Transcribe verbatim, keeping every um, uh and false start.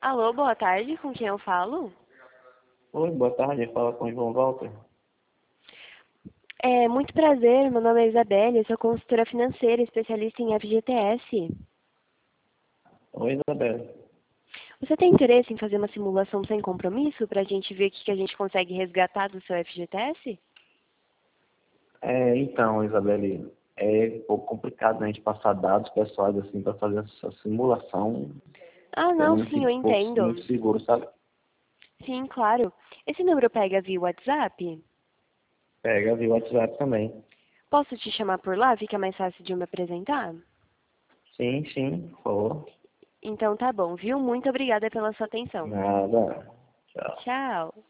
Alô, boa tarde, com quem eu falo? Oi, boa tarde, fala com o João Walter. É, muito prazer, meu nome é Isabelle, eu sou consultora financeira, especialista em F G T S. Oi, Isabela. Você tem interesse em fazer uma simulação sem compromisso para a gente ver o que que a gente consegue resgatar do seu F G T S? É, então, Isabelle, é um pouco complicado, né, a gente passar dados pessoais assim para fazer essa simulação. Ah, Eu não, não me sim, eu sinto um pouco entendo. muito seguro, sabe? Sim, claro. Esse número pega via WhatsApp? Pega via WhatsApp também. Posso te chamar por lá? Fica mais fácil de eu me apresentar? Sim, sim, por favor. Então tá bom, viu? Muito obrigada pela sua atenção. Nada. Tchau. Tchau.